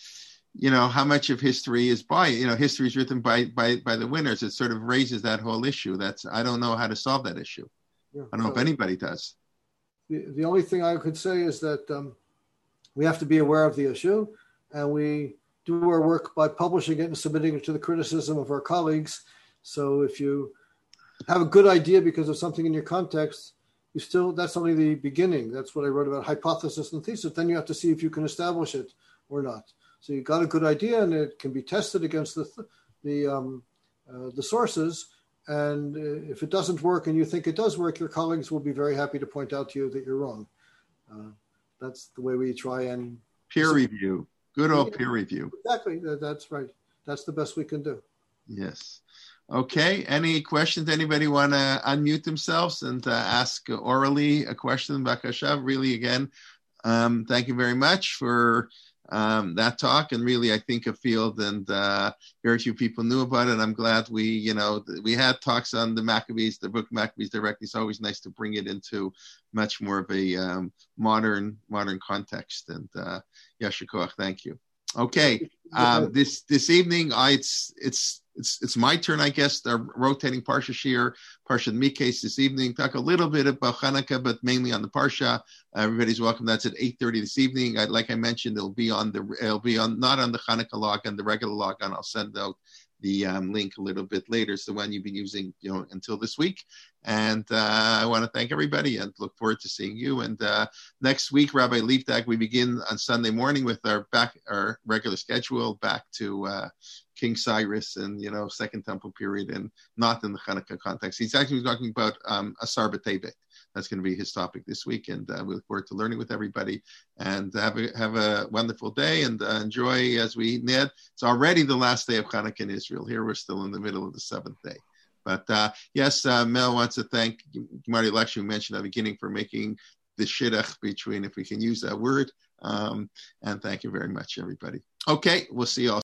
You know, how much of history is by, you know, history is written by by by the winners. It sort of raises that whole issue. That's, I don't know how to solve that issue. Yeah, I don't know so if anybody does. The, the only thing I could say is that um, we have to be aware of the issue, and we do our work by publishing it and submitting it to the criticism of our colleagues. So if you have a good idea because of something in your context, you still, that's only the beginning. That's what I wrote about hypothesis and thesis. Then you have to see if you can establish it or not. So you got a good idea, and it can be tested against the the um, uh, the sources. And uh, if it doesn't work, and you think it does work, your colleagues will be very happy to point out to you that you're wrong. Uh, that's the way we try and peer review. Good old peer review. Exactly. That's right. That's the best we can do. Yes. Okay. Any questions? Anybody want to unmute themselves and uh, ask orally a question? Bakasha, really, again, um, thank you very much for Um, that talk, and really I think a field and uh, very few people knew about it. I'm glad we, you know, we had talks on the Maccabees, the book Maccabees directly. It's always nice to bring it into much more of a um, modern modern context. And uh, Yasher Koach, thank you. Okay, um, this this evening, I it's it's it's it's my turn, I guess. They're rotating Parsha Shir, Parsha Mikes this evening. Talk a little bit about Hanukkah, but mainly on the Parsha. Everybody's welcome. That's at eight thirty this evening. I, like I mentioned, it'll be on the it'll be on not on the Hanukkah log, on the regular log, and I'll send out the um, link a little bit later. It's the one you've been using, you know, until this week. And uh, I want to thank everybody and look forward to seeing you. And uh, next week, Rabbi Liefdag, we begin on Sunday morning with our back our regular schedule back to uh, King Cyrus and, you know, Second Temple period, and not in the Hanukkah context. He's actually talking about um, Asar B'Tevet. That's going to be his topic this week, and uh, we look forward to learning with everybody. And have a have a wonderful day, and uh, enjoy as we Ned. It's already the last day of Hanukkah in Israel. Here we're still in the middle of the seventh day. But uh, yes, uh, Mel wants to thank Marty Lecture, who mentioned at the beginning, for making the shidduch between, if we can use that word. Um, and thank you very much, everybody. Okay, we'll see you all.